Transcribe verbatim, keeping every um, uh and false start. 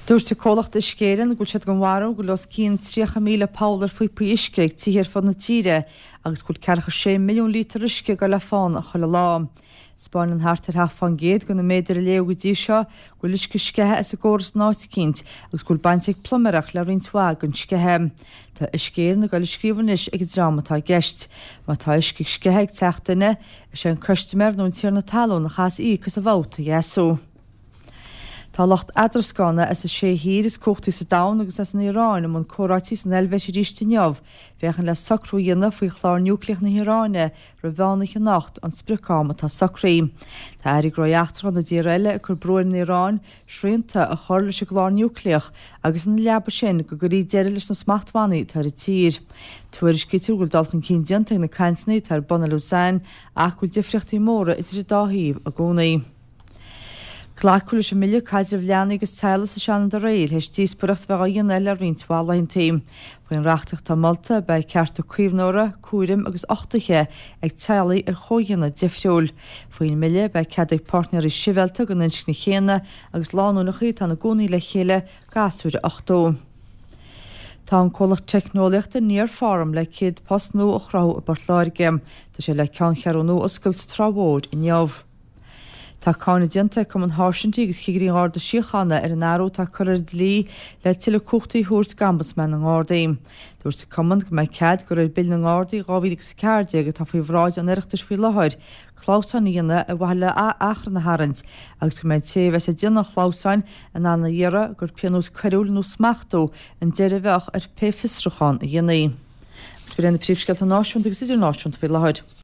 Dúirt sa cólacht is scéireann go siad go bhharú go los cín tríocha míle pálar faoi puisce ag tíhir fan na tíre agus go cearcha sé milliún lítar isce go le fáin a chola lá. Spáin an thart ar hafan géad go na méidir leo go dtí seo go lisce scethe is a ggóras náicínt agus go bainteag plumarach le riontuag an scethe. Tá is scéireann go le scríbhanis ag drámatá gceist. Má tá isce scethe ag teachtaine is sé an customer nó tíar na talún na chas í cos a bhóta dhéasú. Tá locht adrascána is a sé hír is cóchtaí sa dán agus as na Iráin am an córátí san elbheis ríiste neamh, bheachan le sacrú dhéanana faoi chlár núcleach na Iráine ra bheánach an nacht an spricáma tá sacraí. Tá airig roiachtar an na díreile a chur broir na Iráin srianta a chorla se glár núcleach agus an leaba sin go gurí deire leis na smachtmhaí tar a tír. Tuair is citir goil dalchan cín dianta na caintnaí tar Bonna Lusain ach goil difriochtaí móra idir dáhíomh a gcónaí. Glácúla sem milliú caidir bhleanana agus teile sa sean de réir heis tíosbaracht bheith aon eile riontála an taim. Fuoin reachtach tá Malta bei ceart cuimhnóra, cuairim agus ochtache ag tealaí ar chóigeanna difriúil. Fuoin milliú bei ceadaigh partner i sivelta go ninsc na chéine agus láúnachaí tá na gcónaí le chéile gasúir ochtó. Tá an cólacht technoliaachta níor farm le céad post nó a chrá a Bartláirge, tá sé le ceann chearú oscailt trábhód i neamh. Tá cána dianta cum an háisintí agus chigarí gáda siochanna ar an airú tá chuir dlí le tiile cuachtaí thuairt gambas me an gádaim. Dúir sa cuman go méid cead gur ar bil an gádaí gábhíigh sa ceirde agus tá faoi bhráid an iireachtas faoi láthir, chláusáin íana a bhaile a achar na haint, agus go méid té bheits a dianna chláusáin an anna dheara gur peanús cuiúil nó smachtó an deire bheach ar pe fisrúchan a dhéanaí. Agus bhí na príomhsceilt an náisiúnta agus idir náisiúnta faoi láthir.